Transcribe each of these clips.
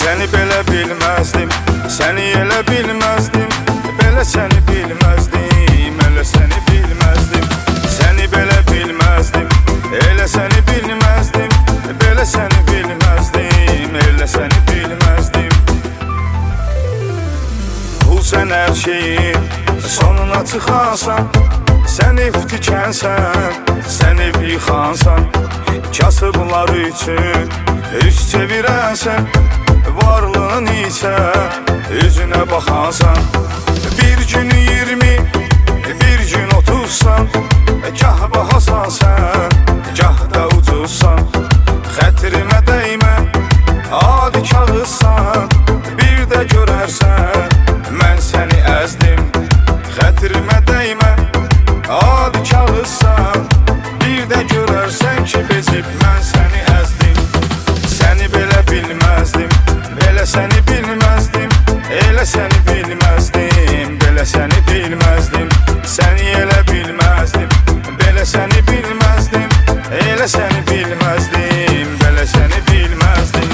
Səni belə bilməzdim, səni elə bilməzdim, belə səni bilməzdim, elə səni bilməzdim. Səni belə bilməzdim, elə səni bilməzdim, belə səni bilməzdim, elə səni bilməzdim. Pul sən hər şeyin sonuna çıxansan, sən ev tikənsən, sən ev yıxansan, kasıblar üçün üst çevirənsən, varlığın isə üzünə baxansan. Bir gün 20, bir gün 30san, gah bahasan sən, gah da ucuzsan. Xətrimə dəymə, adi kağızsan, bir də görərsən, mən səni əzdim. Xətrimə dəymə, adi kağızsan, bir də görərsən ki, bezib mən səni əzdim. Səni belə bilməzdim, belə səni bilməzdim, elə səni bilməzdim, belə səni bilməzdim. Səni elə bilməzdim, belə səni bilməzdim, elə səni bilməzdim, belə səni bilməzdim.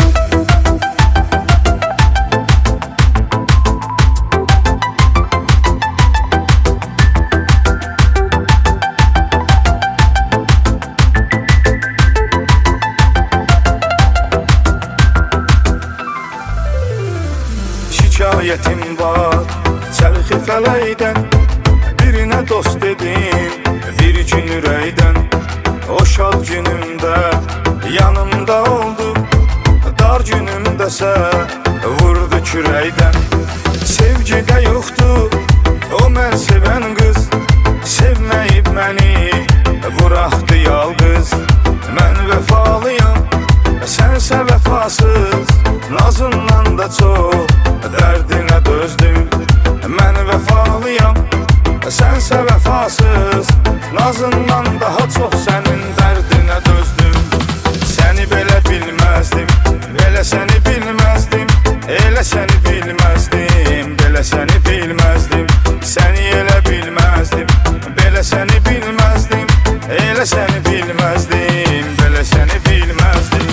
Şikayətim var çərxi fələkdən, birinə dost dedim, bir gün ürəkdən. O şad günümdə yanımda oldu, dar günümdəsə vurdu kürəkdən. Sevgidə yoxdur o mən sevən qız, sevməyib məni buraxdı yalqız. Mən vəfalıyam, sənsə vəfasız, nazından da çox dərdinə dözdüm. Mən vəfalıyam, sənsə vəfasız, nazından daha çox sənin dərdinə dözdüm. Səni belə bilməzdim, belə səni bilməzdim, elə səni bilməzdim, belə səni bilməzdim. Səni elə bilməzdim, belə səni bilməzdim, elə səni bilməzdim, belə səni bilməzdim.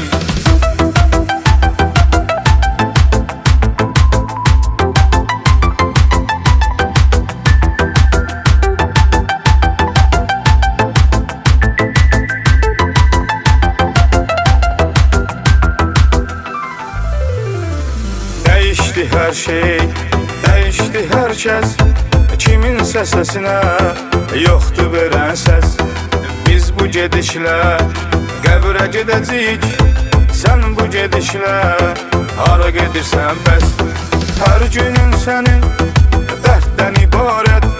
Dəyişdi hər şey, dəyişdi hər kəs, kiminsə səsinə yoxdur verən səs. Biz bu gedişlə qəbrə gedəcəyik, sən bu gedişlə hara gedirsən bəs. Hər günün sənin dərddən ibarət,